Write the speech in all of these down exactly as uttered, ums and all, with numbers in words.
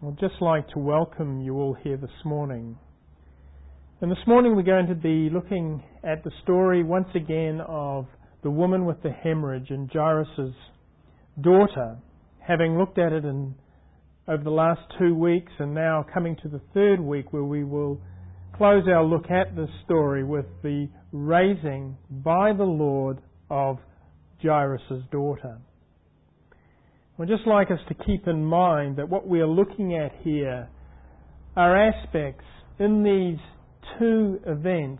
I'd just like to welcome you all here this morning. And this morning we're going to be looking at the story once again of the woman with the hemorrhage and Jairus' daughter, having looked at it in, over the last two weeks and now coming to the third week where we will close our look at this story with the raising by the Lord of Jairus' daughter. I'd just like us to keep in mind that what we are looking at here are aspects in these two events,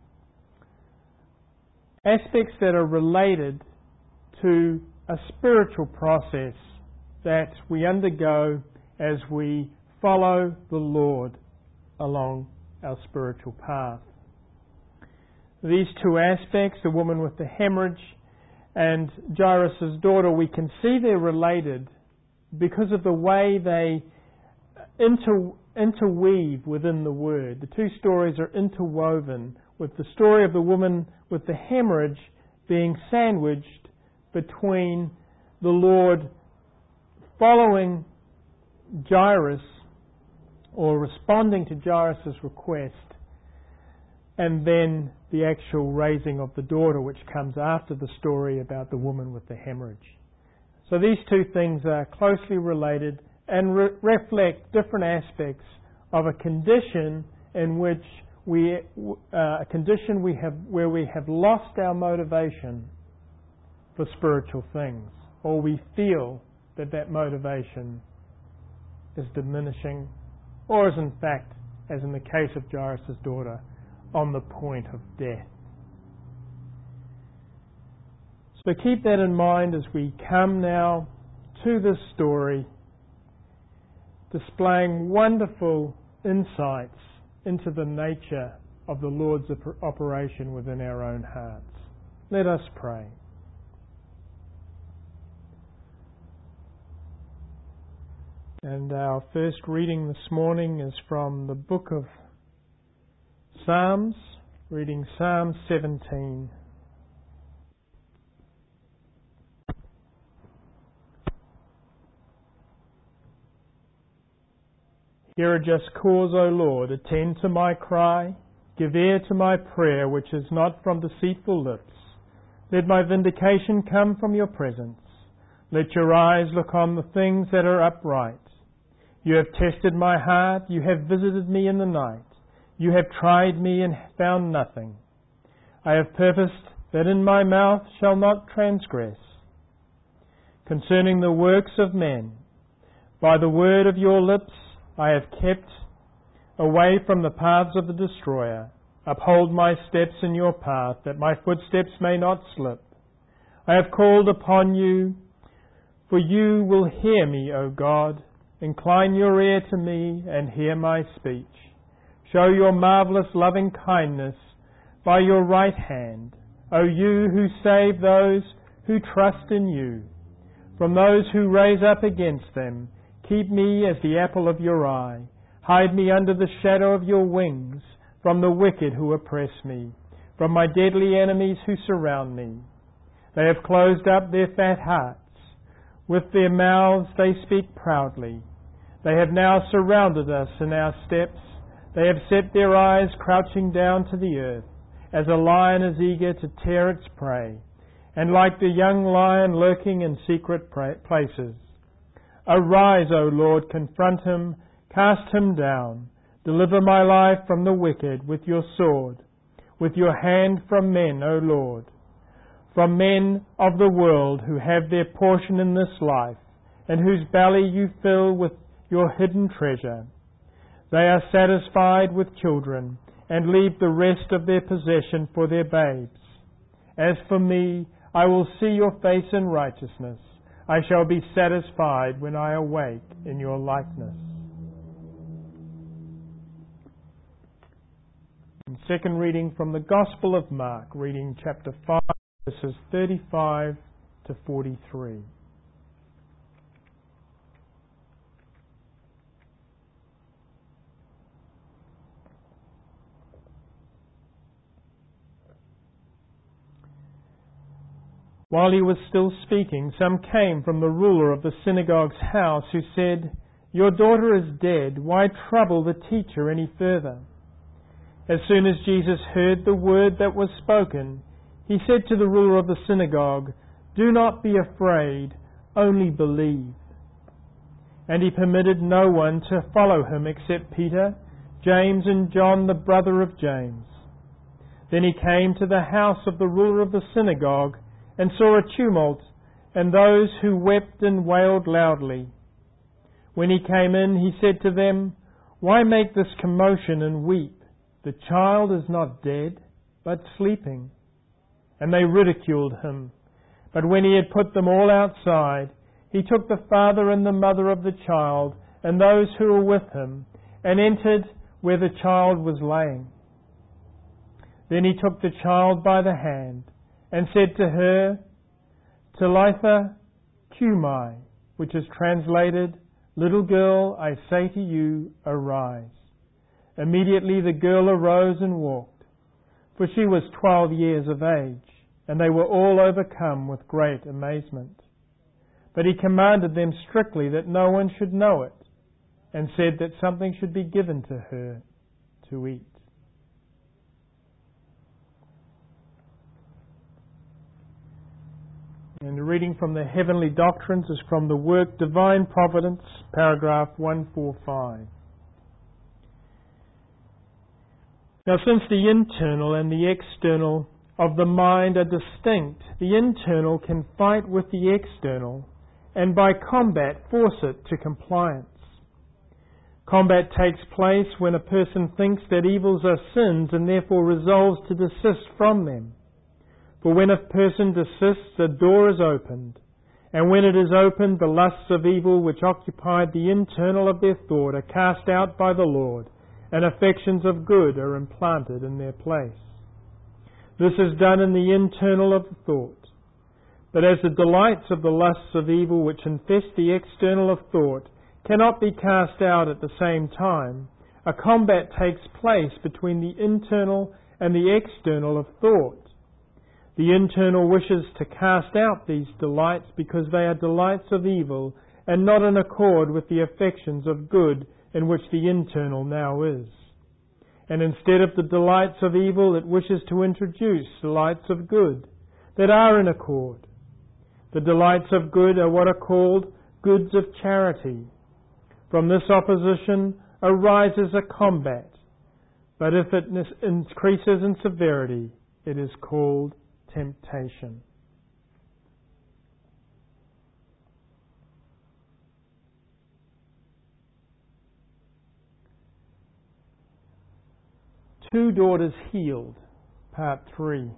aspects that are related to a spiritual process that we undergo as we follow the Lord along our spiritual path. These two aspects, the woman with the hemorrhage and Jairus' daughter, we can see they're related because of the way they inter, interweave within the Word. The two stories are interwoven, with the story of the woman with the hemorrhage being sandwiched between the Lord following Jairus or responding to Jairus' request, and then the actual raising of the daughter, which comes after the story about the woman with the hemorrhage. So these two things are closely related and re- reflect different aspects of a condition in which we, uh, a condition we have where we have lost our motivation for spiritual things, or we feel that that motivation is diminishing, or is in fact, as in the case of Jairus' daughter, on the point of death. So keep that in mind as we come now to this story, displaying wonderful insights into the nature of the Lord's operation within our own hearts. Let us pray. And our first reading this morning is from the book of Psalms, reading Psalm seventeen. Hear a just cause, O Lord, attend to my cry, give ear to my prayer, which is not from deceitful lips. Let my vindication come from your presence. Let your eyes look on the things that are upright. You have tested my heart, you have visited me in the night. You have tried me and found nothing. I have purposed that in my mouth shall not transgress. Concerning the works of men, by the word of your lips I have kept away from the paths of the destroyer. Uphold my steps in your path, that my footsteps may not slip. I have called upon you, for you will hear me, O God. Incline your ear to me and hear my speech. Show your marvelous loving kindness by your right hand, O you who save those who trust in you. From those who raise up against them, keep me as the apple of your eye. Hide me under the shadow of your wings, from the wicked who oppress me, from my deadly enemies who surround me. They have closed up their fat hearts. With their mouths they speak proudly. They have now surrounded us in our steps. They have set their eyes crouching down to the earth, as a lion is eager to tear its prey, and like the young lion lurking in secret places. Arise, O Lord, confront him, cast him down. Deliver my life from the wicked with your sword, with your hand from men, O Lord, from men of the world who have their portion in this life, and whose belly you fill with your hidden treasure. They are satisfied with children, and leave the rest of their possession for their babes. As for me, I will see your face in righteousness. I shall be satisfied when I awake in your likeness. And second reading from the Gospel of Mark, reading chapter five, verses thirty-five to forty-three. While he was still speaking, some came from the ruler of the synagogue's house who said, Your daughter is dead. Why trouble the teacher any further?" As soon as Jesus heard the word that was spoken, He said to the ruler of the synagogue, "Do not be afraid, only believe." And He permitted no one to follow Him except Peter, James, and John, the brother of James. Then He came to the house of the ruler of the synagogue and saw a tumult and those who wept and wailed loudly. When He came in, He said to them, "Why make this commotion and weep? The child is not dead, but sleeping." And they ridiculed Him. But when He had put them all outside, He took the father and the mother of the child and those who were with Him, and entered where the child was lying. Then He took the child by the hand and said to her, "Talitha cumi," which is translated, "Little girl, I say to you, arise." Immediately the girl arose and walked, for she was twelve years of age, and they were all overcome with great amazement. But He commanded them strictly that no one should know it, and said that something should be given to her to eat. And the reading from the Heavenly Doctrines is from the work Divine Providence, paragraph one forty-five. Now, since the internal and the external of the mind are distinct, the internal can fight with the external, and by combat force it to compliance. Combat takes place when a person thinks that evils are sins and therefore resolves to desist from them. For when a person desists, a door is opened, and when it is opened, the lusts of evil which occupied the internal of their thought are cast out by the Lord, and affections of good are implanted in their place. This is done in the internal of the thought. But as the delights of the lusts of evil which infest the external of thought cannot be cast out at the same time, a combat takes place between the internal and the external of thought. The internal wishes to cast out these delights because they are delights of evil and not in accord with the affections of good in which the internal now is. And instead of the delights of evil, it wishes to introduce delights of good that are in accord. The delights of good are what are called goods of charity. From this opposition arises a combat, but if it increases in severity, it is called temptation. Two Daughters Healed, Part three.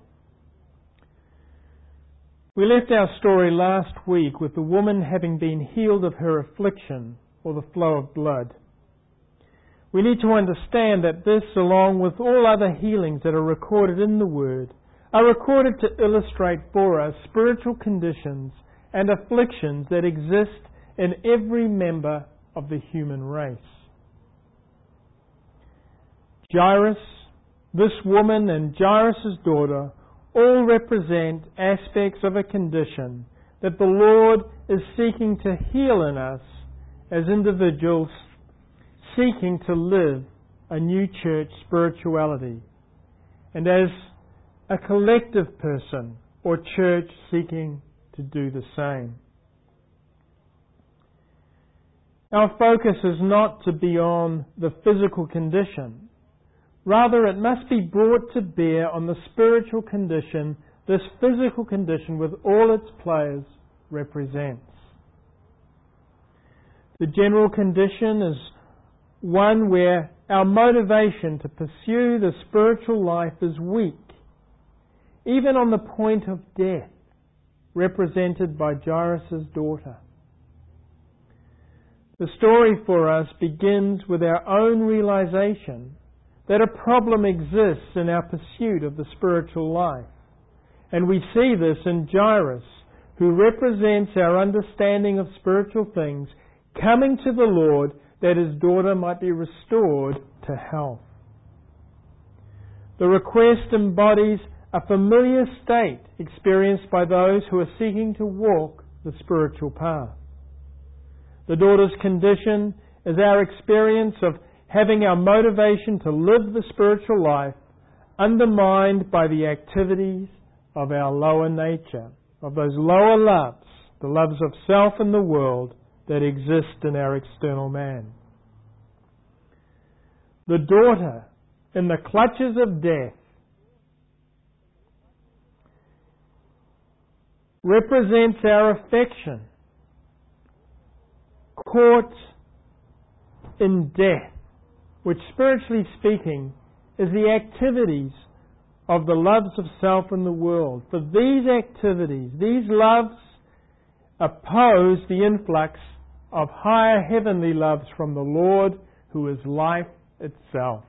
We left our story last week with the woman having been healed of her affliction, or the flow of blood. We need to understand that this, along with all other healings that are recorded in the Word, are recorded to illustrate for us spiritual conditions and afflictions that exist in every member of the human race. Jairus, this woman, and Jairus' daughter all represent aspects of a condition that the Lord is seeking to heal in us as individuals seeking to live a new church spirituality, and as a collective person or church seeking to do the same. Our focus is not to be on the physical condition. Rather, it must be brought to bear on the spiritual condition this physical condition with all its players represents. The general condition is one where our motivation to pursue the spiritual life is weak, even on the point of death, represented by Jairus' daughter. The story for us begins with our own realization that a problem exists in our pursuit of the spiritual life. And we see this in Jairus, who represents our understanding of spiritual things, coming to the Lord that his daughter might be restored to health. The request embodies a familiar state experienced by those who are seeking to walk the spiritual path. The daughter's condition is our experience of having our motivation to live the spiritual life undermined by the activities of our lower nature, of those lower loves, the loves of self and the world that exist in our external man. The daughter in the clutches of death represents our affection caught in death, which spiritually speaking is the activities of the loves of self and the world. For these activities, these loves oppose the influx of higher heavenly loves from the Lord, who is life itself.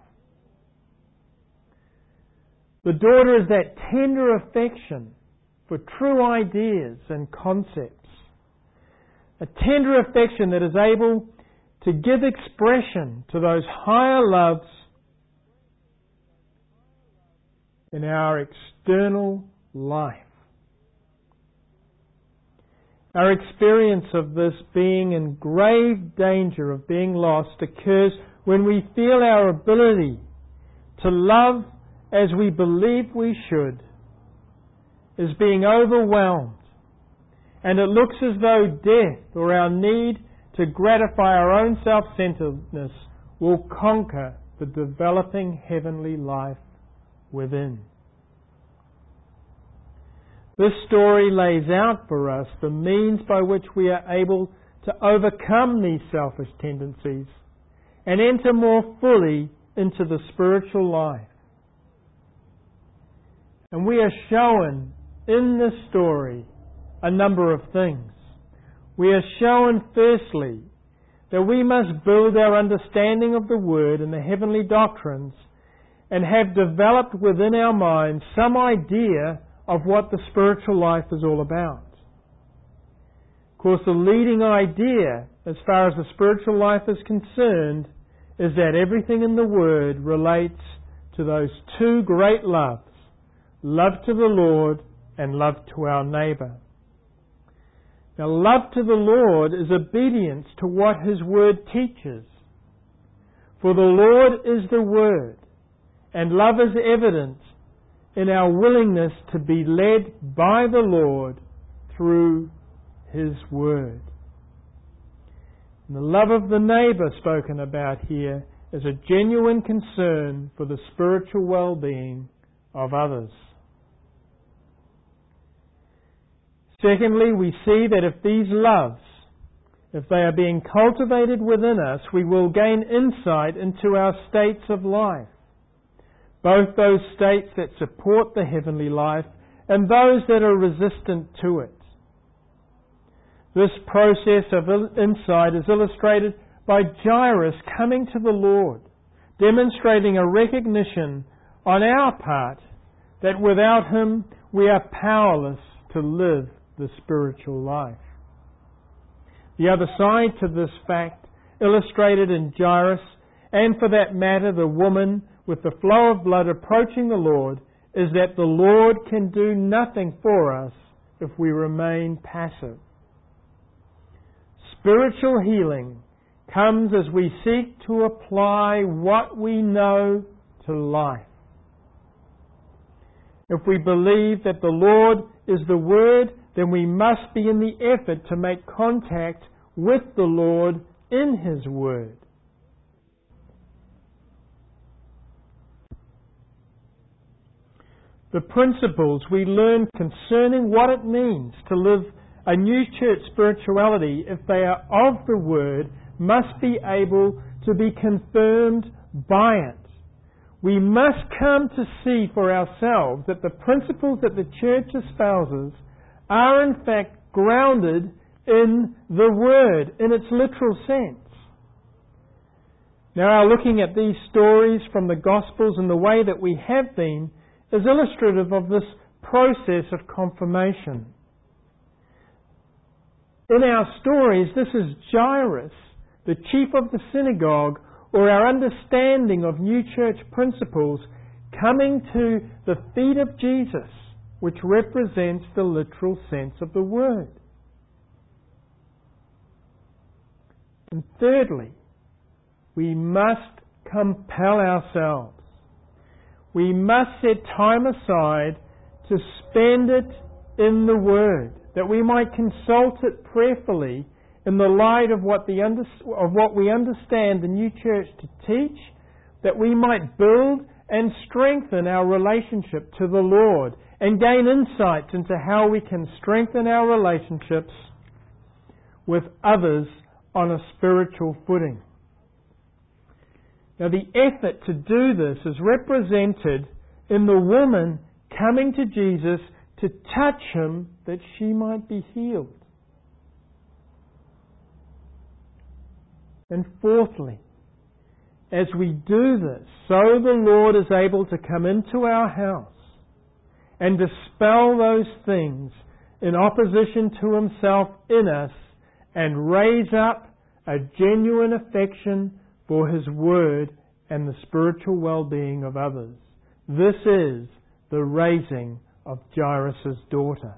The daughter is that tender affection for true ideas and concepts. A tender affection that is able to give expression to those higher loves in our external life. Our experience of this being in grave danger of being lost occurs when we feel our ability to love as we believe we should is being overwhelmed, and it looks as though death or our need to gratify our own self-centeredness will conquer the developing heavenly life within. This story lays out for us the means by which we are able to overcome these selfish tendencies and enter more fully into the spiritual life. And we are shown in this story a number of things. We are shown, firstly, that we must build our understanding of the Word and the heavenly doctrines and have developed within our minds some idea of what the spiritual life is all about. Of course, the leading idea as far as the spiritual life is concerned is that everything in the Word relates to those two great loves, love to the Lord and love to our neighbour. Now, love to the Lord is obedience to what His Word teaches. For the Lord is the Word, and love is evident in our willingness to be led by the Lord through His Word. And the love of the neighbour spoken about here is a genuine concern for the spiritual well-being of others. Secondly, we see that if these loves, if they are being cultivated within us, we will gain insight into our states of life, both those states that support the heavenly life and those that are resistant to it. This process of insight is illustrated by Jairus coming to the Lord, demonstrating a recognition on our part that without Him we are powerless to live the spiritual life. The other side to this fact, illustrated in Jairus, and for that matter the woman with the flow of blood approaching the Lord, is that the Lord can do nothing for us if we remain passive. Spiritual healing comes as we seek to apply what we know to life. If we believe that the Lord is the Word, then we must be in the effort to make contact with the Lord in His Word. The principles we learn concerning what it means to live a new church spirituality, if they are of the Word, must be able to be confirmed by it. We must come to see for ourselves that the principles that the church espouses are in fact grounded in the Word, in its literal sense. Now, our looking at these stories from the Gospels in the way that we have been is illustrative of this process of confirmation. In our stories, this is Jairus, the chief of the synagogue, or our understanding of new church principles, coming to the feet of Jesus, which represents the literal sense of the word. And thirdly, we must compel ourselves. We must set time aside to spend it in the Word, that we might consult it prayerfully in the light of what, the under, of what we understand the new church to teach, that we might build and strengthen our relationship to the Lord and gain insights into how we can strengthen our relationships with others on a spiritual footing. Now, the effort to do this is represented in the woman coming to Jesus to touch Him that she might be healed. And fourthly, as we do this, so the Lord is able to come into our house and dispel those things in opposition to Himself in us and raise up a genuine affection for His Word and the spiritual well-being of others. This is the raising of Jairus' daughter.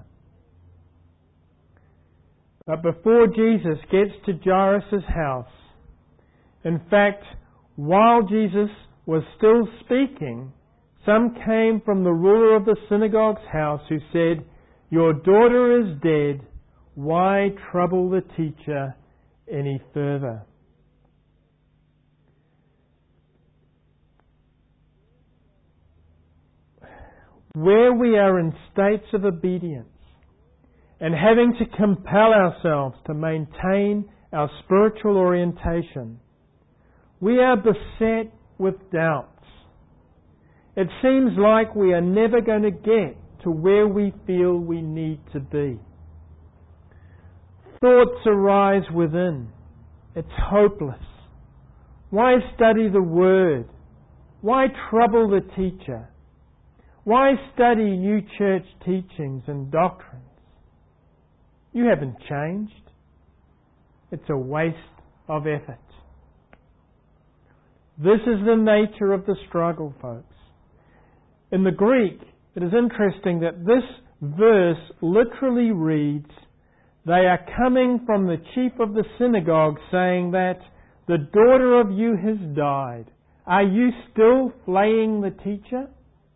But before Jesus gets to Jairus' house, in fact, while Jesus was still speaking, some came from the ruler of the synagogue's house who said, "Your daughter is dead. Why trouble the teacher any further?" Where we are in states of obedience and having to compel ourselves to maintain our spiritual orientation, we are beset with doubts. It seems like we are never going to get to where we feel we need to be. Thoughts arise within. It's hopeless. Why study the Word? Why trouble the teacher? Why study new church teachings and doctrines? You haven't changed. It's a waste of effort. This is the nature of the struggle, folks. In the Greek, it is interesting that this verse literally reads, "They are coming from the chief of the synagogue saying that the daughter of you has died. Are you still flaying the teacher?"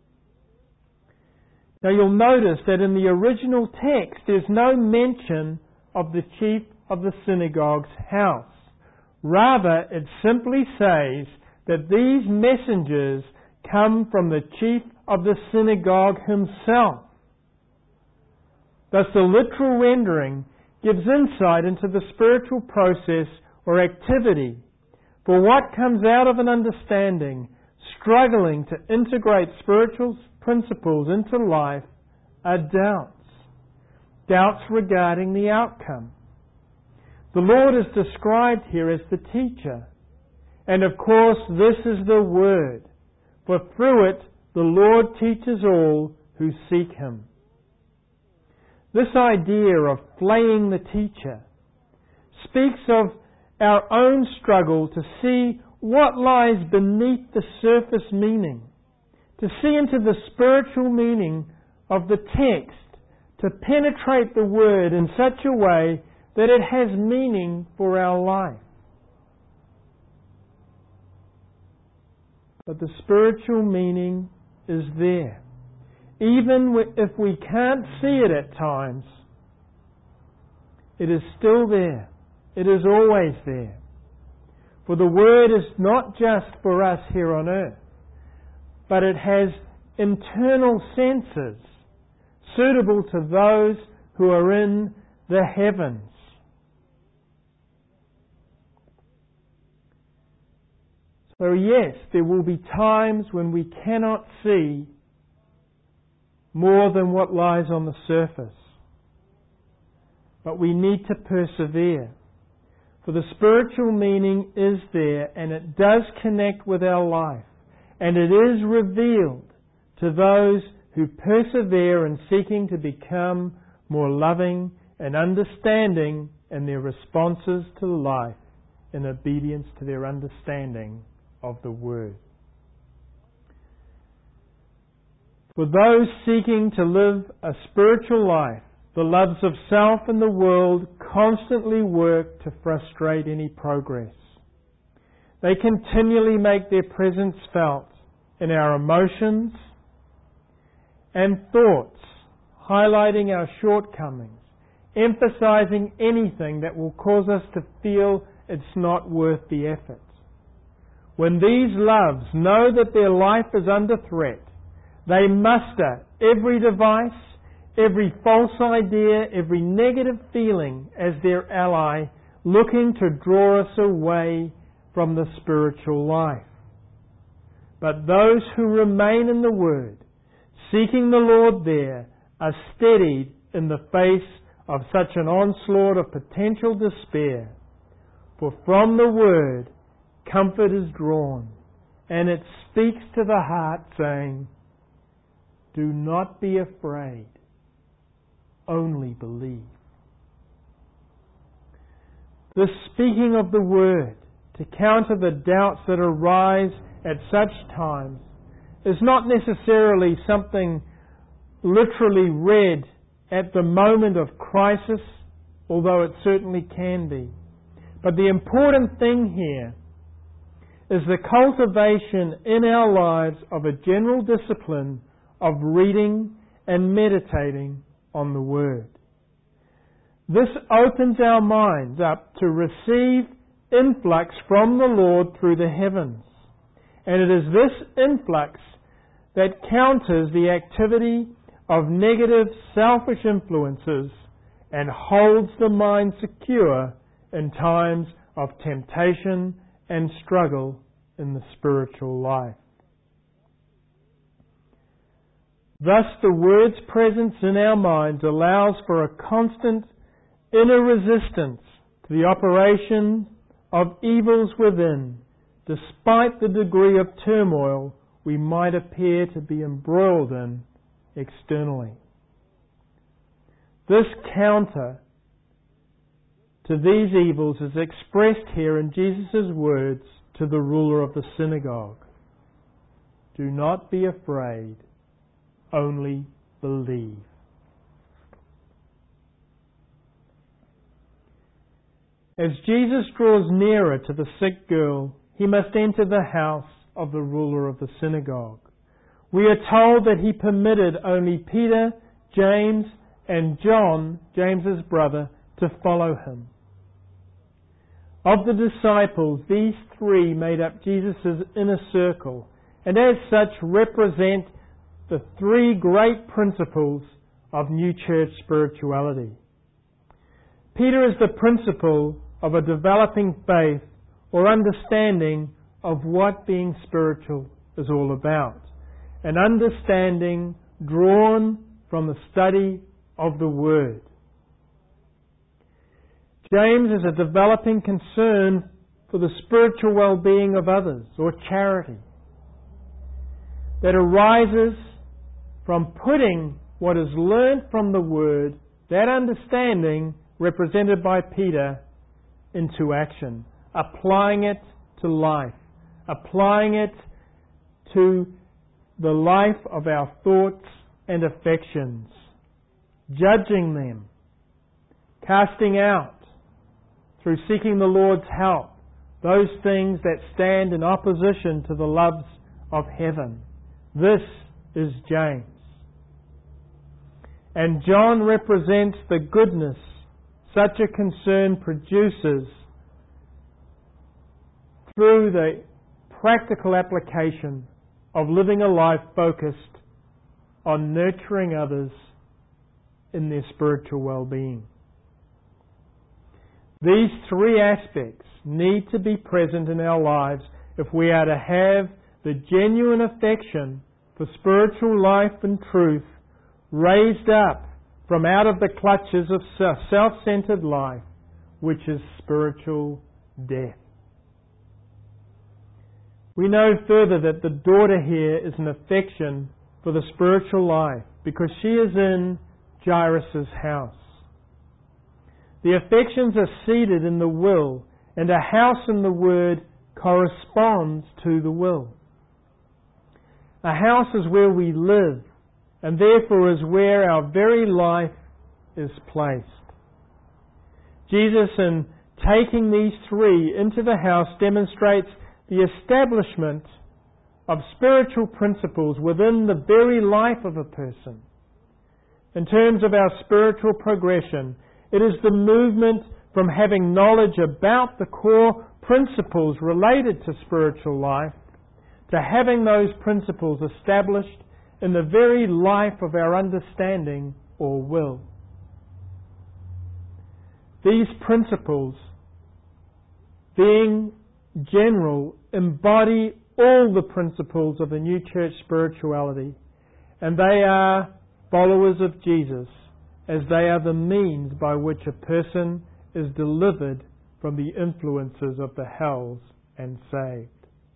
Now you'll notice that in the original text there's no mention of the chief of the synagogue's house. Rather, it simply says that these messengers come from the chief of the synagogue himself. Thus the literal rendering gives insight into the spiritual process or activity. For what comes out of an understanding, struggling to integrate spiritual principles into life, are doubts. Doubts regarding the outcome. The Lord is described here as the teacher. And of course, this is the Word. For through it, the Lord teaches all who seek Him. This idea of flaying the teacher speaks of our own struggle to see what lies beneath the surface meaning, to see into the spiritual meaning of the text, to penetrate the Word in such a way that it has meaning for our life. But the spiritual meaning is there. Even if we can't see it at times, it is still there. It is always there. For the Word is not just for us here on earth, but it has internal senses suitable to those who are in the heavens. So yes, there will be times when we cannot see more than what lies on the surface. But we need to persevere. For the spiritual meaning is there, and it does connect with our life. And it is revealed to those who persevere in seeking to become more loving and understanding in their responses to life in obedience to their understanding of the Word. For those seeking to live a spiritual life, the loves of self and the world constantly work to frustrate any progress. They continually make their presence felt in our emotions and thoughts, highlighting our shortcomings, emphasizing anything that will cause us to feel it's not worth the effort. When these loves know that their life is under threat, they muster every device, every false idea, every negative feeling as their ally, looking to draw us away from the spiritual life. But those who remain in the Word, seeking the Lord there, are steadied in the face of such an onslaught of potential despair. For from the Word, comfort is drawn, and it speaks to the heart, saying, "Do not be afraid, only believe." The speaking of the Word to counter the doubts that arise at such times is not necessarily something literally read at the moment of crisis, although it certainly can be. But the important thing here is the cultivation in our lives of a general discipline of reading and meditating on the Word. This opens our minds up to receive influx from the Lord through the heavens. And it is this influx that counters the activity of negative, selfish influences and holds the mind secure in times of temptation and struggle in the spiritual life. Thus, the Word's presence in our minds allows for a constant inner resistance to the operation of evils within, despite the degree of turmoil we might appear to be embroiled in externally. This counter to these evils is expressed here in Jesus' words to the ruler of the synagogue. "Do not be afraid, only believe." As Jesus draws nearer to the sick girl, He must enter the house of the ruler of the synagogue. We are told that He permitted only Peter, James, and John, James's brother, to follow Him. Of the disciples, these three made up Jesus' inner circle, and as such represent the three great principles of new church spirituality. Peter is the principle of a developing faith or understanding of what being spiritual is all about. An understanding drawn from the study of the Word. James is a developing concern for the spiritual well-being of others, or charity, that arises from putting what is learned from the Word, that understanding represented by Peter, into action, applying it to life, applying it to the life of our thoughts and affections, judging them, casting out, through seeking the Lord's help, those things that stand in opposition to the loves of heaven. This is James. And John represents the goodness such a concern produces through the practical application of living a life focused on nurturing others in their spiritual well-being. These three aspects need to be present in our lives if we are to have the genuine affection for spiritual life and truth raised up from out of the clutches of self-centered life, which is spiritual death. We know further that the daughter here is an affection for the spiritual life because she is in Jairus' house. The affections are seated in the will, and a house in the Word corresponds to the will. A house is where we live, and therefore is where our very life is placed. Jesus, in taking these three into the house, demonstrates the establishment of spiritual principles within the very life of a person. In terms of our spiritual progression, it is the movement from having knowledge about the core principles related to spiritual life to having those principles established in the very life of our understanding or will. These principles, being general, embody all the principles of the new church spirituality, and they are followers of Jesus, as they are the means by which a person is delivered from the influences of the hells and saved.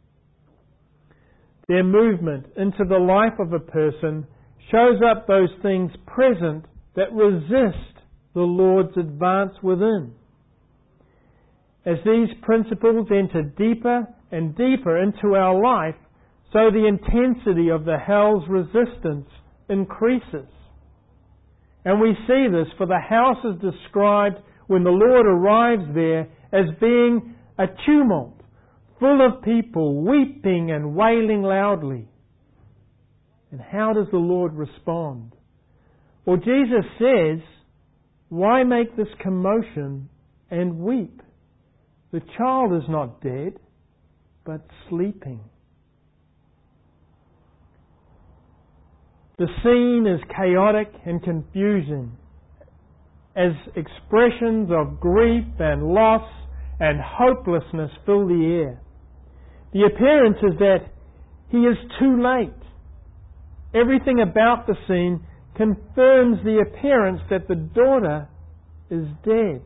Their movement into the life of a person shows up those things present that resist the Lord's advance within. As these principles enter deeper and deeper into our life, so the intensity of the hell's resistance increases. And we see this, for the house is described when the Lord arrives there as being a tumult, full of people weeping and wailing loudly. And how does the Lord respond? Well, Jesus says, "Why make this commotion and weep? The child is not dead, but sleeping." The scene is chaotic and confusing as expressions of grief and loss and hopelessness fill the air. The appearance is that he is too late. Everything about the scene confirms the appearance that the daughter is dead.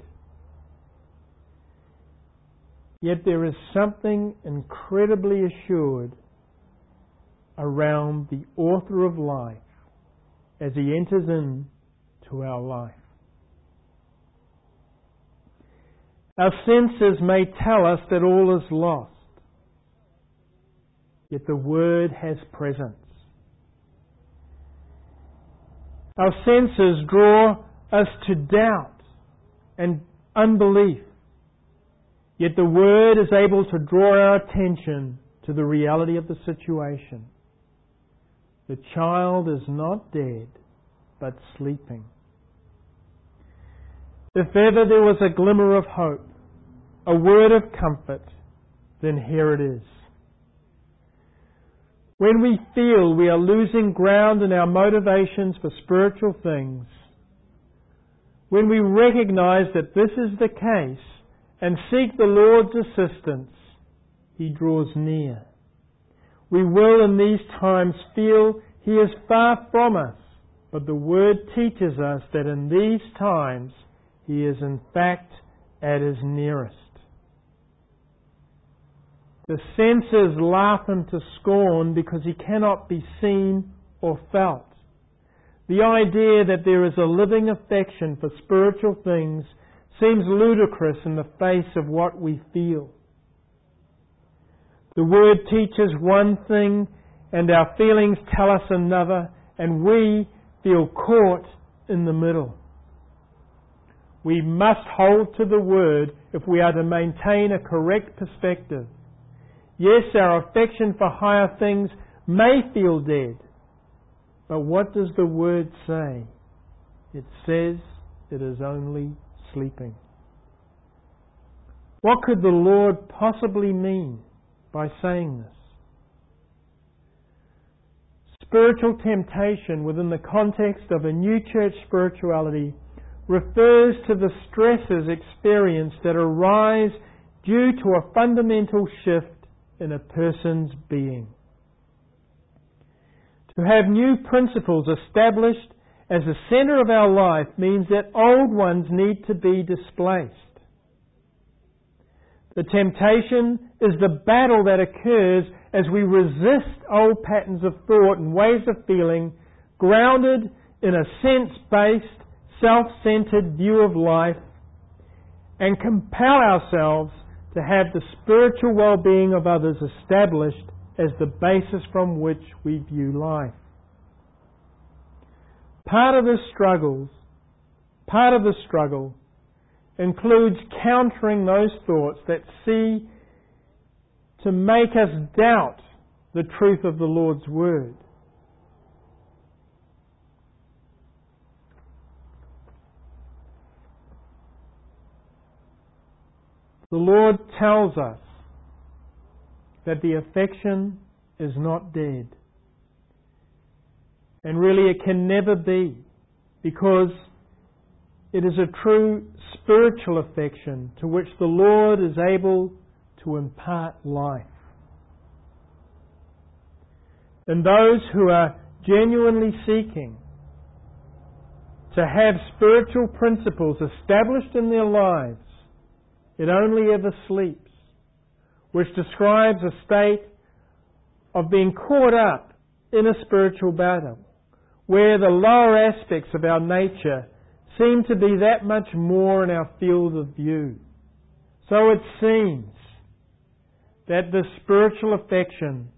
Yet there is something incredibly assured around the author of life as he enters into our life. Our senses may tell us that all is lost, yet the Word has presence. Our senses draw us to doubt and unbelief, yet the Word is able to draw our attention to the reality of the situation. The child is not dead, but sleeping. If ever there was a glimmer of hope, a word of comfort, then here it is. When we feel we are losing ground in our motivations for spiritual things, when we recognize that this is the case and seek the Lord's assistance, He draws near. We will in these times feel He is far from us, but the Word teaches us that in these times He is in fact at His nearest. The senses laugh Him to scorn because He cannot be seen or felt. The idea that there is a living affection for spiritual things seems ludicrous in the face of what we feel. The Word teaches one thing and our feelings tell us another, and we feel caught in the middle. We must hold to the Word if we are to maintain a correct perspective. Yes, our affection for higher things may feel dead, but what does the Word say? It says it is only sleeping. What could the Lord possibly mean by saying this? Spiritual temptation within the context of a new church spirituality refers to the stresses experienced that arise due to a fundamental shift in a person's being. To have new principles established as the center of our life means that old ones need to be displaced. The temptation is the battle that occurs as we resist old patterns of thought and ways of feeling grounded in a sense-based, self-centered view of life and compel ourselves to have the spiritual well-being of others established as the basis from which we view life. Part of this struggle part of the struggle includes countering those thoughts that see to make us doubt the truth of the Lord's Word. The Lord tells us that the affection is not dead. And really it can never be, because it is a true spiritual affection to which the Lord is able to impart life. And those who are genuinely seeking to have spiritual principles established in their lives, it only ever sleeps, which describes a state of being caught up in a spiritual battle, where the lower aspects of our nature seem to be that much more in our field of view. So it seems that the spiritual affection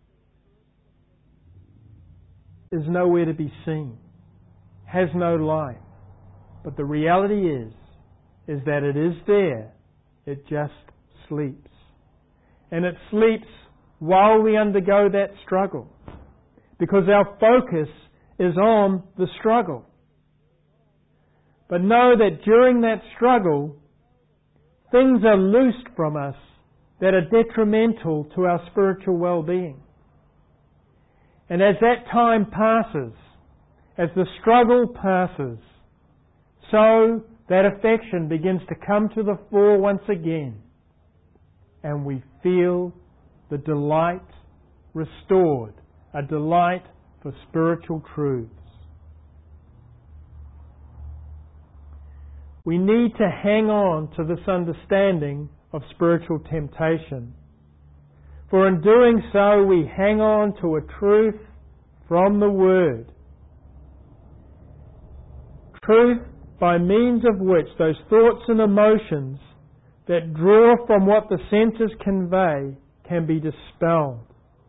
is nowhere to be seen, has no life. But the reality is, is that it is there, it just sleeps. And it sleeps while we undergo that struggle, because our focus is on the struggle. But know that during that struggle, things are loosed from us that are detrimental to our spiritual well-being. And as that time passes, as the struggle passes, so that affection begins to come to the fore once again, and we feel the delight restored, a delight for spiritual truths. We need to hang on to this understanding of spiritual temptation. For in doing so, we hang on to a truth from the Word. Truth by means of which those thoughts and emotions that draw from what the senses convey can be dispelled.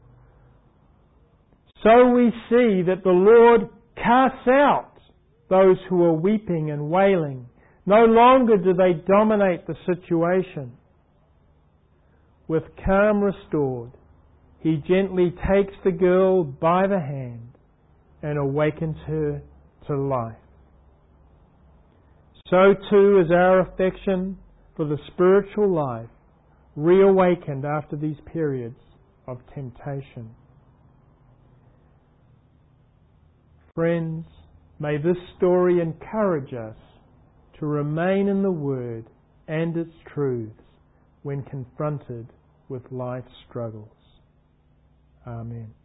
So we see that the Lord casts out those who are weeping and wailing. No longer do they dominate the situation. With calm restored, He gently takes the girl by the hand and awakens her to life. So too is our affection for the spiritual life reawakened after these periods of temptation. Friends, may this story encourage us to remain in the Word and its truths when confronted with life's struggles. Amen.